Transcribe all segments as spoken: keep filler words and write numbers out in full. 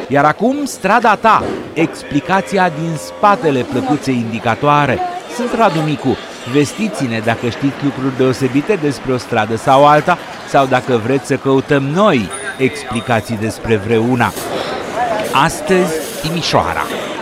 Iar acum strada ta, explicația din spatele plăcuței indicatoare. Sunt Radu Micu, vestiți-ne dacă știți lucruri deosebite despre o stradă sau alta, sau dacă vreți să căutăm noi explicații despre vreuna. Astăzi, Timișoara.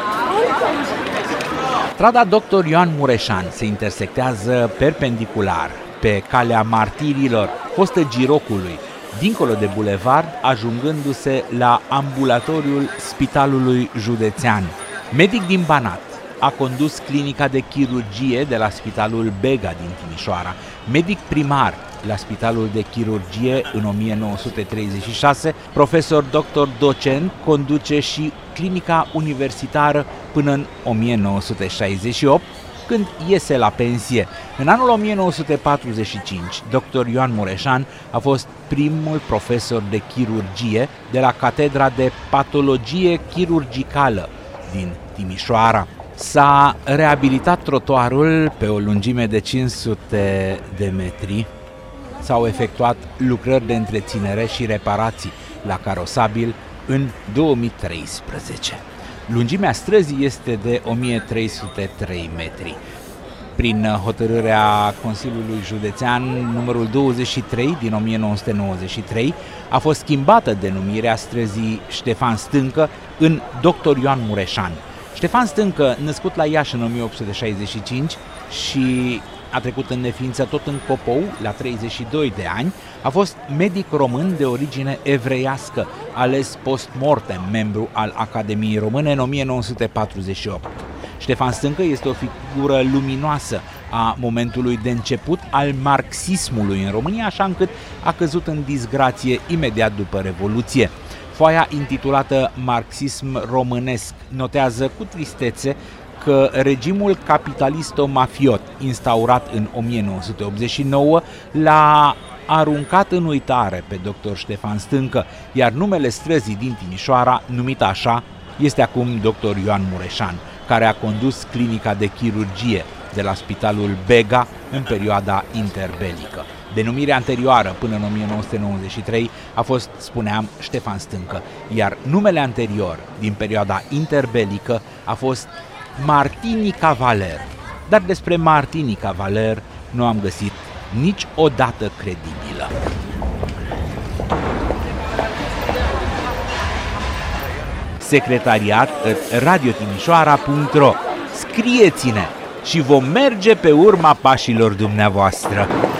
Strada doctor Ioan Mureșan se intersectează perpendicular pe calea Martirilor, fostă Girocului, dincolo de bulevard, ajungându-se la ambulatoriul Spitalului Județean. Medic din Banat, a condus clinica de chirurgie de la Spitalul Bega din Timișoara, medic primar la Spitalul de Chirurgie în o mie nouă sute treizeci și șase, profesor doctor docent, conduce și clinica universitară până în o mie nouă sute șaizeci și opt, când iese la pensie. În anul o mie nouă sute patruzeci și cinci, doctor Ioan Mureșan a fost primul profesor de chirurgie de la Catedra de Patologie Chirurgicală din Timișoara. S-a reabilitat trotuarul pe o lungime de cinci sute de metri. S-au efectuat lucrări de întreținere și reparații la carosabil în două mii treisprezece. Lungimea străzii este de o mie trei sute trei metri. Prin hotărârea Consiliului Județean numărul douăzeci și trei din o mie nouă sute nouăzeci și trei a fost schimbată denumirea străzii Ștefan Stâncă în doctor Ioan Mureșan. Ștefan Stâncă, născut la Iași în o mie opt sute șaizeci și cinci și a trecut în neființă tot în Copou, la treizeci și doi de ani, a fost medic român de origine evreiască, ales post-mortem membru al Academiei Române în o mie nouă sute patruzeci și opt. Ștefan Stâncă este o figură luminoasă a momentului de început al marxismului în România, așa încât a căzut în disgrație imediat după Revoluție. Foaia intitulată Marxism românesc notează cu tristețe că regimul capitalisto-mafiot instaurat în o mie nouă sute optzeci și nouă l-a aruncat în uitare pe doctor Ștefan Stâncă, iar numele străzii din Timișoara, numit așa, este acum doctor Ioan Mureșan, care a condus clinica de chirurgie de la Spitalul Bega în perioada interbelică. Denumirea anterioară până în o mie nouă sute nouăzeci și trei a fost, spuneam, Ștefan Stâncă, iar numele anterior din perioada interbelică a fost Martini Cavaler. Dar despre Martini Cavaler nu am găsit niciodată credibilă. Secretariat at radiotimișoara punct ro. Scrieți-ne și vom merge pe urma pașilor dumneavoastră.